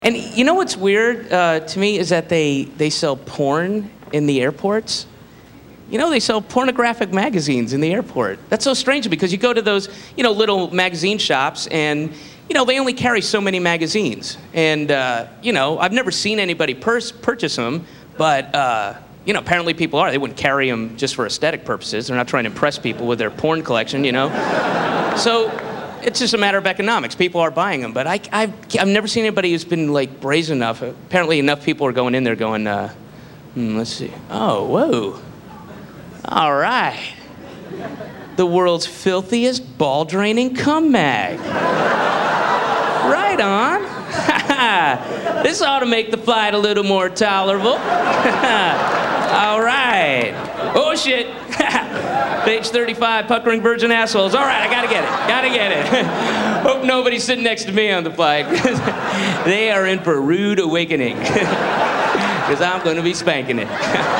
And you know what's weird to me is that they sell porn in the airports. You know, they sell pornographic magazines in the airport. That's so strange because you go to those, little magazine shops and, they only carry so many magazines. And, I've never seen anybody purchase them, but, apparently people are. They wouldn't carry them just for aesthetic purposes. They're not trying to impress people with their porn collection, So it's just a matter of economics. People are buying them, but I've never seen anybody who's been, brazen enough. Apparently enough people are going in there going, let's see. Oh, whoa. All right. The world's filthiest ball-draining cum mag. Right on. This ought to make the flight a little more tolerable. All right. Oh, shit. Page 35, puckering virgin assholes. All right, I gotta get it. Hope nobody's sitting next to me on the flight. They are in for a rude awakening. Because I'm going to be spanking it.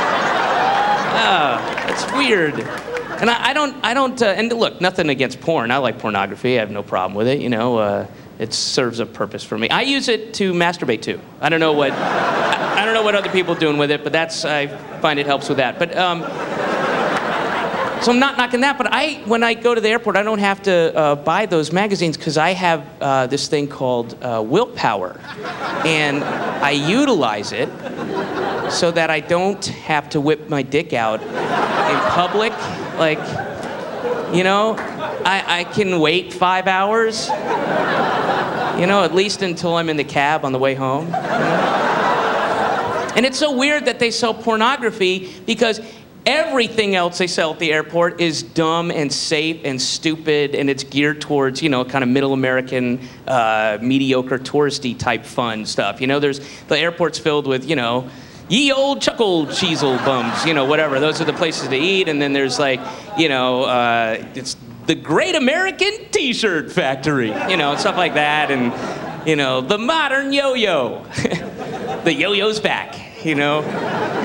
It's weird. And I don't, and look, nothing against porn. I like pornography. I have no problem with it, It serves a purpose for me. I use it to masturbate too. I don't know what other people are doing with it, but I find it helps with that. But, so I'm not knocking that, but when I go to the airport, I don't have to buy those magazines because I have this thing called willpower. And I utilize it so that I don't have to whip my dick out in public. I can wait 5 hours, at least until I'm in the cab on the way home. And it's so weird that they sell pornography because everything else they sell at the airport is dumb and safe and stupid, and it's geared towards, kind of middle American, mediocre, touristy type fun stuff. The airport's filled with, ye old chuckle cheesel bums, whatever. Those are the places to eat, and then there's it's the Great American T-Shirt Factory, stuff like that, and, the modern yo-yo. The yo-yo's back,